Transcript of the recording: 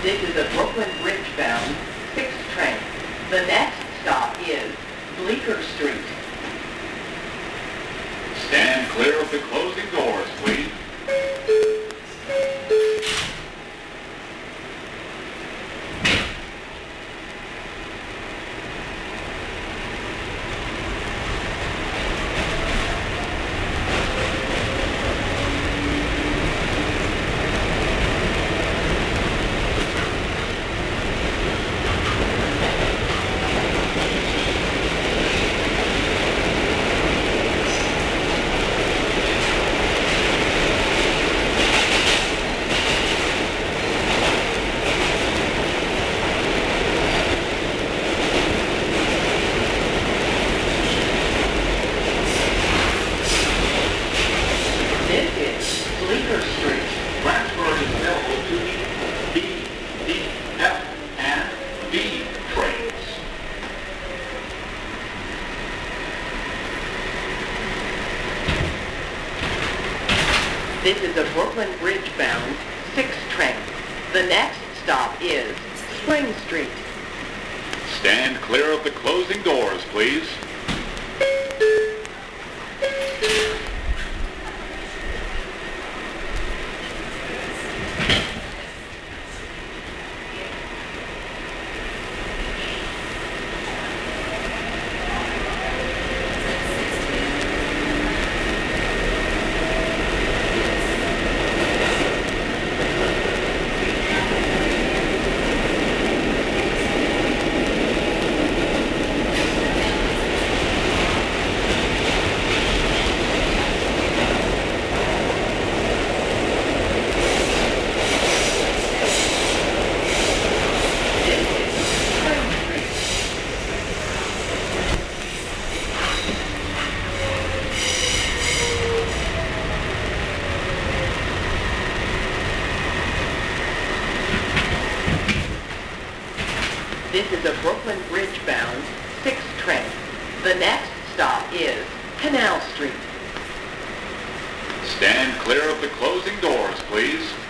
This is a Brooklyn Bridge-bound 6 train. The next stop is Bleecker Street. Stand clear of the closing doors, please. This is Bleecker Street. Transfer is available to the B, D, F, and D trains. This is a Brooklyn Bridge-bound 6 train. The next stop is Spring Street. Stand clear of the closing doors, please. This is a Brooklyn Bridge-bound 6 train. The next stop is Canal Street. Stand clear of the closing doors, please.